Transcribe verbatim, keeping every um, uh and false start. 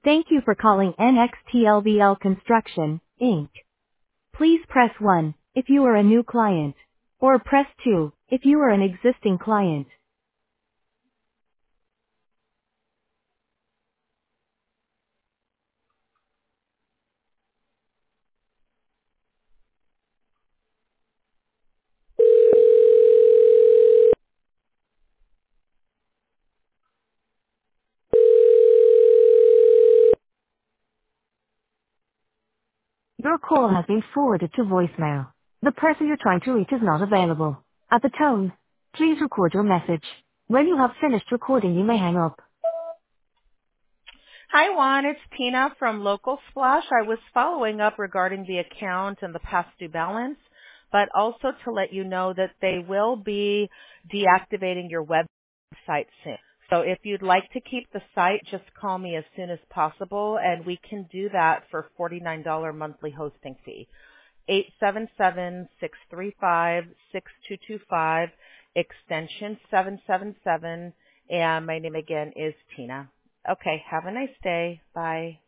Thank you for calling N X T L V L Construction, Incorporated. Please press one if you are a new client, or press two if you are an existing client. Your call has been forwarded to voicemail. The person you're trying to reach is not available. At the tone, please record your message. When you have finished recording, you may hang up. Hi, Juan. It's Tina from Local Splash. I was following up regarding the account and the past due balance, but also to let you know that they will be deactivating your website soon. So if you'd like to keep the site, just call me as soon as possible, and we can do that for forty-nine dollars monthly hosting fee. eight seven seven, six three five, six two two five, extension seven seven seven, and my name again is Tina. Okay, have a nice day. Bye.